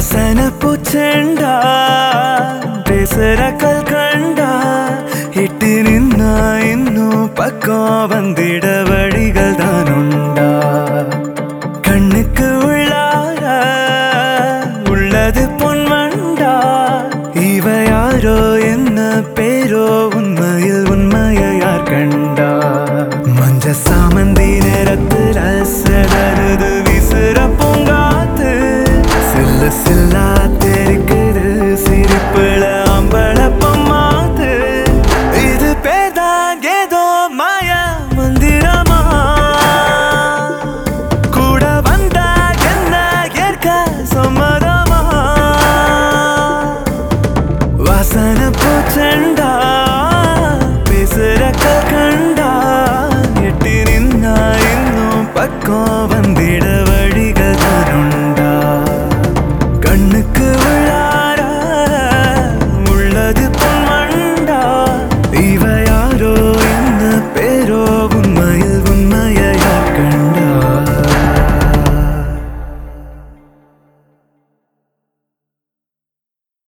வாசன பூச்செண்டா பேசுற கல்கண்டா இட்டு நின்னா இன்னும் பக்கம் வந்திட வழிகள் தான் உண்டா கண்ணுக்கு உள்ளார உள்ளது பொன்வண்டா இவ யாரோ என்ன பேரோ உண்மையில் உண்மையை யார் கண்டா மஞ்ச சாமந்தி நேரத்துல சடருது விசுற பூங்காத்து சில்ல சில்லா தெரிக்குது சிரிப்புல அம்பளப்பம் மாத்து இது பேர்தான் ஏதோ மாய மந்திரமா கூட வந்தா என்ன ஏற்க சம்மதமா வாசன பூச்செண்டா பேசுற கண்டா எட்டி நின்னா இன்னும் பக்கம் வந்து